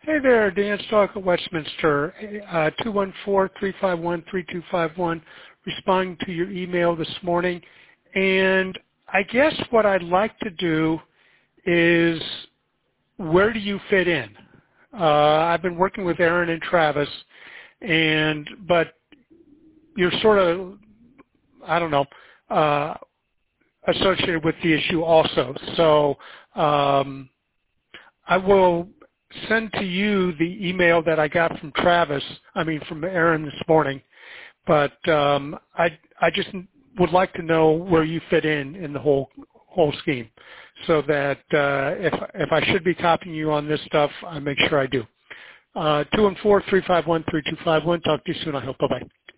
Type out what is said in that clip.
Hey there, Dan Stark at Westminster, 214-351-3251, responding to your email this morning. And I guess what I'd like to do is, where do you fit in? I've been working with Aaron and Travis, but you're sort of, I don't know, associated with the issue also. So I will send to you the email that I got from from Aaron this morning. But I just would like to know where you fit in the whole scheme, so that if I should be copying you on this stuff, I make sure I do. 214-351-3251. Talk to you soon, I hope. Bye-bye.